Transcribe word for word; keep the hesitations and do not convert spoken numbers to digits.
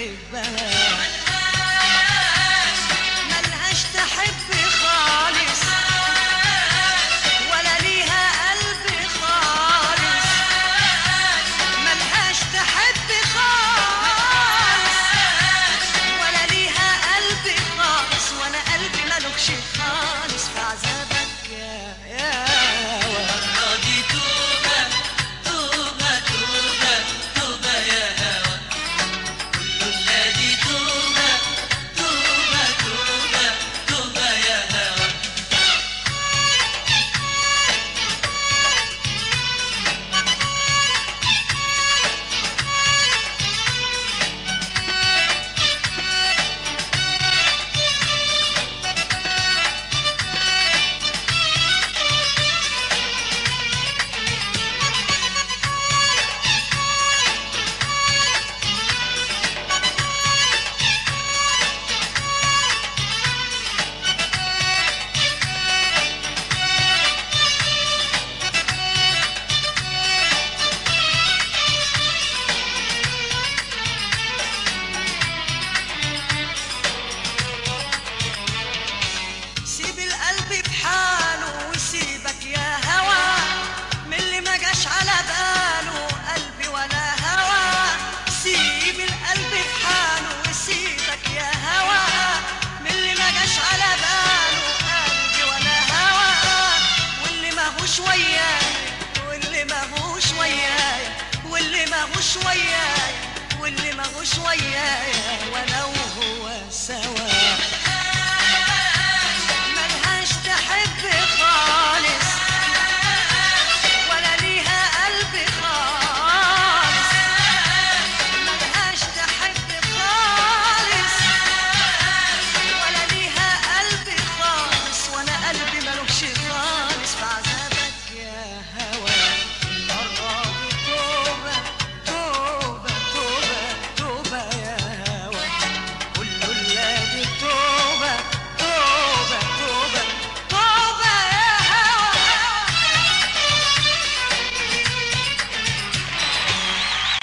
تحبها، ملهاش تحب خالص ولا ليها قلب خالص، ملهاش تحب خالص ولا ليها قلب خالص، وانا قلبي ملوكش خالص في عذابك يا يا المرة دي توبة توبة توبة توبة يا هوا، كله الذي توبة توبة توبة توبة يا هوا. سيب القلب بحاله وسيبك يا هوا من اللي ما جاش على باله قلبي ولا هوا، سيب القلب بحاله وسيبك يا هوا من اللي ما جاش على باله قلبي ولا هوا، واللي ماهوش وياي واللي ماهوش وياي واللي ماهوش وياي واللي ماهوش وياي